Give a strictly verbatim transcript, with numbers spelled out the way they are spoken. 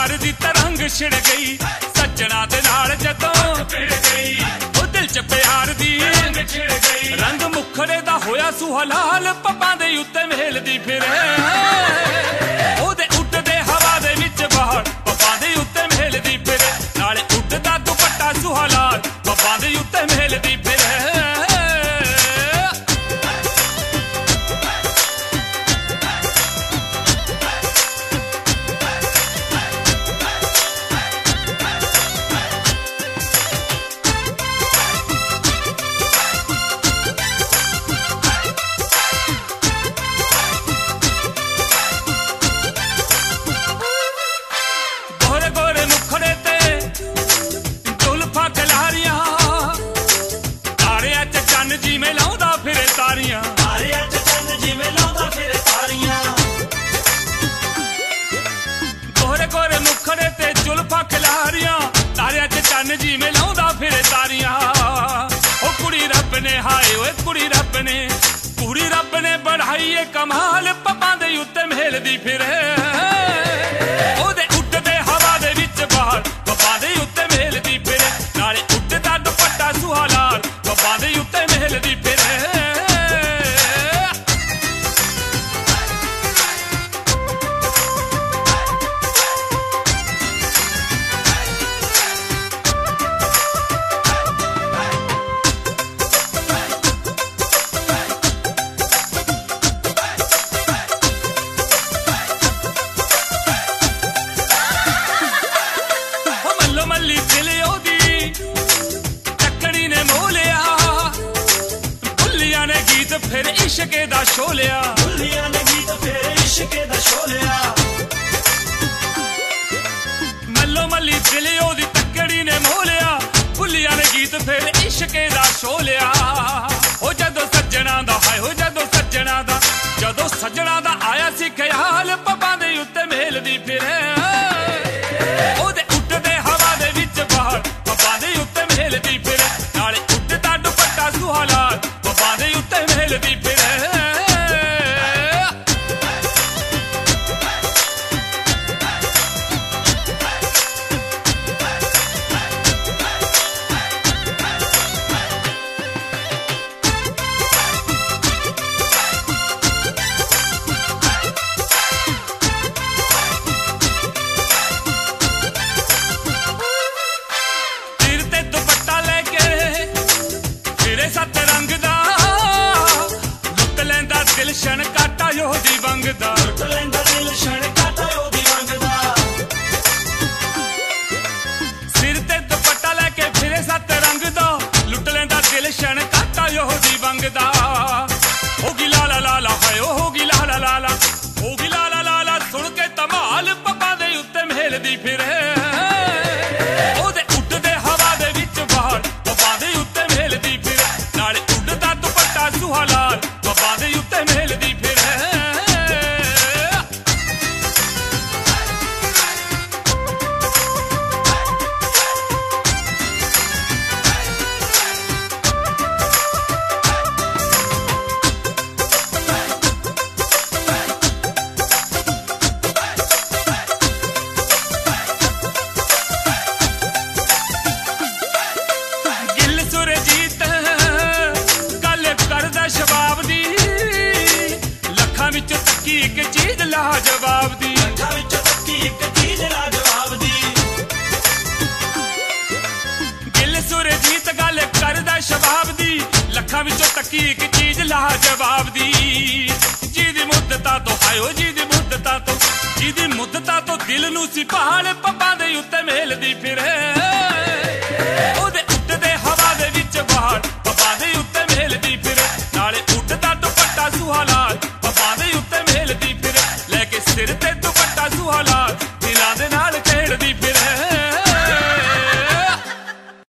प्यार दी तरंग छिड़ गई सज्जना दे नाल जदों भिड़ गई ओ दिल च प्यार दी रंग छिड़ गई रंग मुखड़े दा होया सुहलाल पप्पां दे उत्ते मेलदी फिरे ओदे उड्डदे हवा दे विच बाहर पप्पां दे उत्ते मेलदी फिरे नाले उड्डदा दुपट्टा सुहलाल पप्पां दे उत्ते मेलदी फिरे जी में लाउंदा फिरे तारियां ओ कुड़ी रब ने हाय ओए कुड़ी रब ने कुड़ी रब ने बढ़ाई ए कमाल पप्पां दे उत्ते मेलदी फिरे ओदे उड्डदे हवा दे विच बाहर पप्पां दे उत्ते मेलदी फिरे नाले उड्डदा दुपट्टा सुहालाल पप्पां दे उत्ते मेलदी फिरे फिर इश्के दा शोलिया भुल्लियां ने गीत फिर इश्के दा शोलिया मल्लो मल्ली दिल ओदी तकड़ी ने मोलिया भुल्लियां ने गीत फिर इश्के दा शोलिया ओ जदों सज्जणा दा हाय हो जदों सज्जणा दा जदों सज्जणा दा आया सी ख्याल पप्पां दे उत्ते मेलदी फिरे ओदे उड्डदे हवा दे विच बाहर पप्पां दे उत्ते मेलदी फिरे नाले उड्डदा दुपट्टा सुहालाल पप्पां दे उत्ते मेलदी फिरे दिल क्षण काटा योदी वंगदा लुट लैंदा दिल क्षण काटा योदी वंगदा सिर ते दुपट्टा लेके फिरे सत रंग दा लुट लैंदा दिल क्षण काटा योदी वंगदा होगी लाला लाला हाय होगी लाला लाला होगी लाला लाला सुन के धमाल पप्पां दे उत्ते मेलदी फिरे ओदे उड्डदे हवा दे विच बाहर पप्पां दे उत्ते मेलदी फिरे नाले उड्डदा दुपट्टा सुहालाल पप्पां दे उत्ते मेलदी फिरे गिल सुरजीत गल करदा शबाब दी लखां विचों तक्की इक चीज लाजवाब दी लखां विचों तक्की इक चीज लाजवाब दी गिल सुरजीत गल करदा शबाब दी लखां विचों तक्की इक चीज लाजवाब दी जिहदी मुद्दतां तो हाय ओ जिहदी मुद्दतां तो जिहदी मुद्दतां तो दिल नूं सी पहाड़ पप्पां दे उत्ते मेलदी फिरे ओदे उड्डदे हवा दे विच बाहर पप्पां दे उत्ते मेलदी फिरे नाले उड्डदा दुपट्टा सुहालाल